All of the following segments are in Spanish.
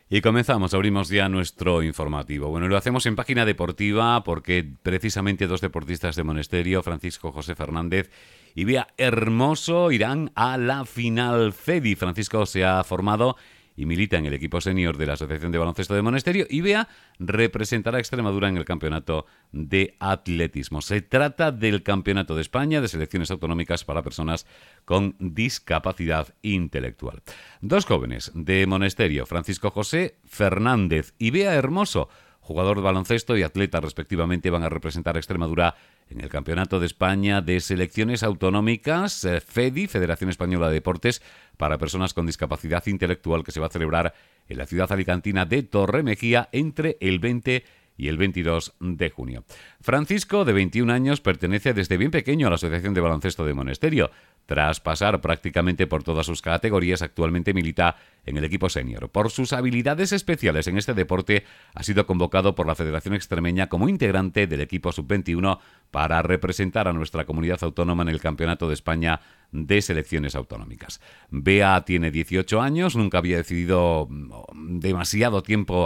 Y comenzamos, abrimos ya nuestro informativo. Bueno, lo hacemos en página deportiva porque precisamente dos deportistas de Monesterio, Francisco José Fernández y Bea Hermoso, irán a la final. Fedi Francisco se ha formado y milita en el equipo senior de la Asociación de Baloncesto de Monesterio, y Bea representará a Extremadura en el campeonato de atletismo. Se trata del Campeonato de España de Selecciones Autonómicas para Personas con Discapacidad Intelectual. Dos jóvenes de Monesterio, Francisco José Fernández y Bea Hermoso, jugador de baloncesto y atleta respectivamente, van a representar a Extremadura en el Campeonato de España de Selecciones Autonómicas, FEDI, Federación Española de Deportes para Personas con Discapacidad Intelectual, que se va a celebrar en la ciudad alicantina de Torremejía entre el 20 y el 22 de junio. Francisco, de 21 años, pertenece desde bien pequeño a la Asociación de Baloncesto de Monesterio. Tras pasar prácticamente por todas sus categorías, actualmente milita en el equipo senior. Por sus habilidades especiales en este deporte, ha sido convocado por la Federación Extremeña como integrante del equipo sub-21 para representar a nuestra comunidad autónoma en el Campeonato de España de Selecciones Autonómicas. Bea tiene 18 años, nunca había dedicado demasiado tiempo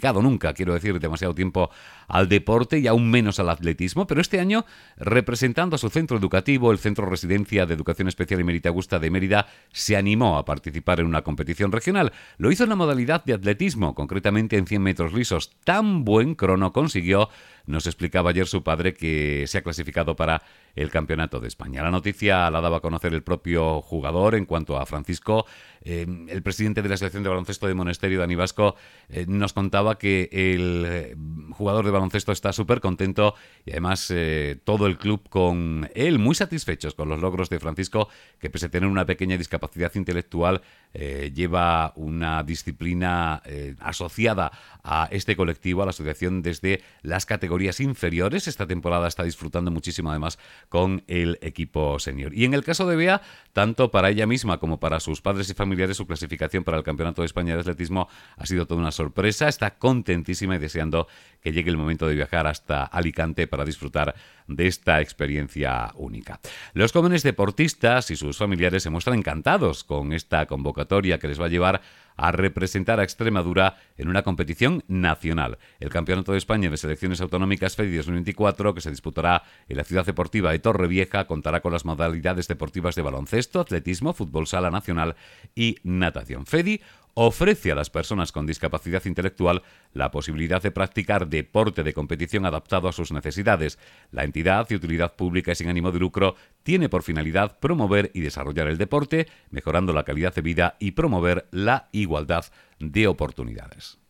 al deporte y aún menos al atletismo, pero este año, representando a su centro educativo, el Centro Residencia de Educación Especial y Mérida Augusta de Mérida, se animó a participar en una competición regional. Lo hizo en la modalidad de atletismo, concretamente en 100 metros lisos. Tan buen crono consiguió, nos explicaba ayer su padre, que se ha clasificado para el Campeonato de España. La noticia la daba a conocer el propio jugador. En cuanto a Francisco, el presidente de la Selección de Baloncesto de Monesterio, Dani Vasco, nos contaba que el jugador de baloncesto está súper contento y además todo el club con él, muy satisfechos con los logros de Francisco, que pese a tener una pequeña discapacidad intelectual, lleva una disciplina asociada a este colectivo, a la asociación, desde las categorías inferiores. Esta temporada está disfrutando muchísimo además con el equipo senior. Y en el caso de Bea, tanto para ella misma como para sus padres y familiares, su clasificación para el Campeonato de España de Atletismo ha sido toda una sorpresa. Está contentísima y deseando que llegue el momento de viajar hasta Alicante para disfrutar de esta experiencia única. Los jóvenes deportistas y sus familiares se muestran encantados con esta convocatoria que les va a llevar a representar a Extremadura en una competición nacional. El Campeonato de España de Selecciones Autonómicas FEDI 2024, que se disputará en la ciudad deportiva de Torrevieja, contará con las modalidades deportivas de baloncesto, atletismo, fútbol sala nacional y natación. FEDI ofrece a las personas con discapacidad intelectual la posibilidad de practicar deporte de competición adaptado a sus necesidades. La entidad, de utilidad pública y sin ánimo de lucro, tiene por finalidad promover y desarrollar el deporte, mejorando la calidad de vida y promover la igualdad de oportunidades.